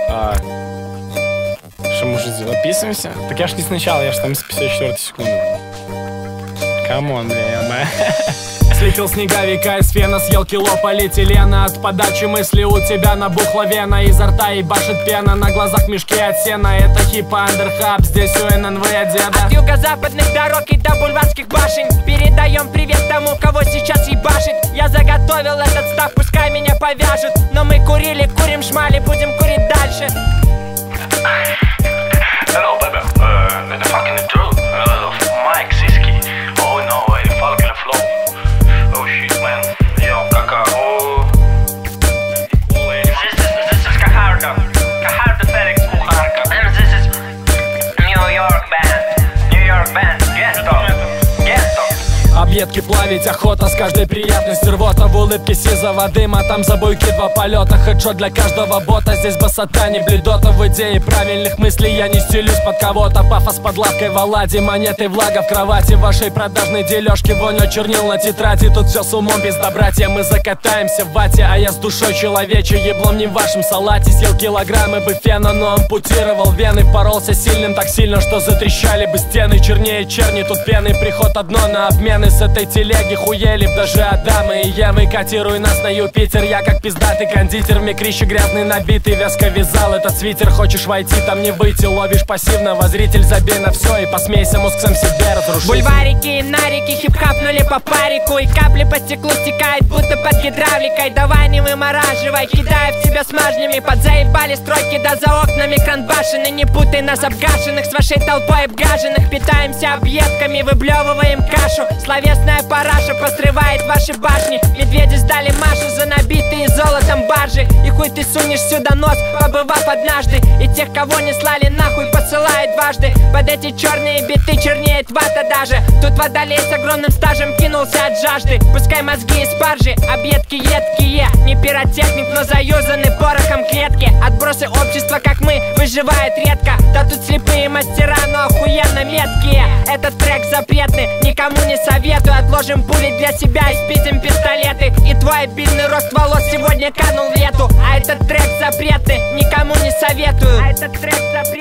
Что может сделать? Записываемся? Так я ж не сначала, я ж там с 54 секунды. Камон, бля, я Слепил снеговика из фена, съел кило полиэтилена. От подачи мысли у тебя набухла вена, изо рта ебашит пена, на глазах мешки от сена. Это хипа андерхаб, здесь у ННВ деда. От юго-западных дорог и до бульварских башен передаем привет тому, кого сейчас ебашит. Я заготовил этот став, пускай меня повяжут, но мы курили, курим шмали, будем курить дальше. Hello baby, the fucking truth, Mike Siski. Oh no, the fucking flow. Oh shit man, yo, какао. This is Kaharda Felix Kuharka. And this is New York band, Ghetto. Объедки плавить охота, с каждой приятностью рвота. В улыбке сизого дыма, там за буйки 2 полета. Хедшот для каждого бота, здесь басота, не блюдота. В идее правильных мыслей я не стелюсь под кого-то. Пафос под лавкой в оладе, монеты влага в кровати. В вашей продажной дележке вонь чернил на тетради. Тут все с умом, пизда, братья, мы закатаемся в вате. А я с душой человече, еблом не в вашем салате. Съел килограммы бы фена, но ампутировал вены. Поролся сильным так сильно, что затрещали бы стены. Чернее черни, тут пены, приход одно на обмены. С этой телеги хуели б даже Адамы и Евы. Котируй нас на Юпитер, я как пиздатый кондитер. В микрище грязный набитый, вязко вязал этот свитер. Хочешь войти, там не выйти, ловишь пассивного. Зритель, забей на все и посмейся, мозг сам себе разрушит. Бульварики и нарики хип-хапнули по парику, и капли по стеклу стекают, будто под гидравликой. Давай не вымораживай, кидая в тебя смажнями. Подзаебали стройки, да за окнами кран-башен. И не путай нас обгашенных с вашей толпой обгаженных. Питаемся объедками, выблевываем кашу. Словесная параша посрывает ваши башни. Медведи сдали Машу за набитые золотом баржи. И хуй ты сунешь сюда нос, побывав однажды. И тех, кого не слали нахуй, посылают дважды. Под эти черные биты чернеет вата даже. Тут водолей с огромным стажем кинулся от жажды. Пускай мозги из спаржи, объедки едкие. Не пиротехник, но заюзаны порохом клетки. Отбросы общества, как мы, выживают редко. Да тут слепые мастера, но охуенно меткие. Этот трек запретный, никому не советую. Отложим пули для себя и спитим пистолеты. И твой обильный рост волос сегодня канул в лету. А этот трек запретный, никому не советую. А этот трек запретный.